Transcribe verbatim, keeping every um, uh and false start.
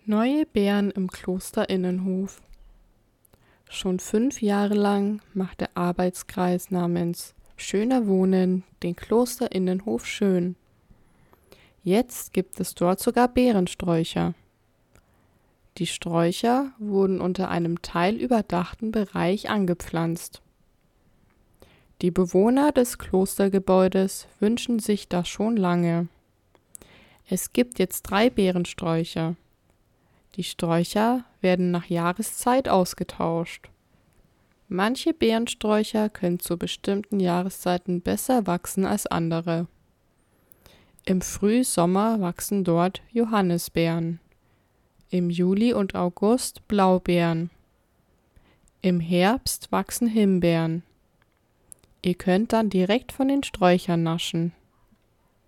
Neue Beeren im Klosterinnenhof. Schon fünf Jahre lang macht der Arbeitskreis namens Schöner Wohnen den Klosterinnenhof schön. Jetzt gibt es dort sogar Beerensträucher. Die Sträucher wurden unter einem teilüberdachten Bereich angepflanzt. Die Bewohner des Klostergebäudes wünschen sich das schon lange. Es gibt jetzt drei Beerensträucher. Die Sträucher werden nach Jahreszeit ausgetauscht. Manche Beerensträucher können zu bestimmten Jahreszeiten besser wachsen als andere. Im Frühsommer wachsen dort Johannisbeeren, im Juli und August Blaubeeren, im Herbst wachsen Himbeeren. Ihr könnt dann direkt von den Sträuchern naschen.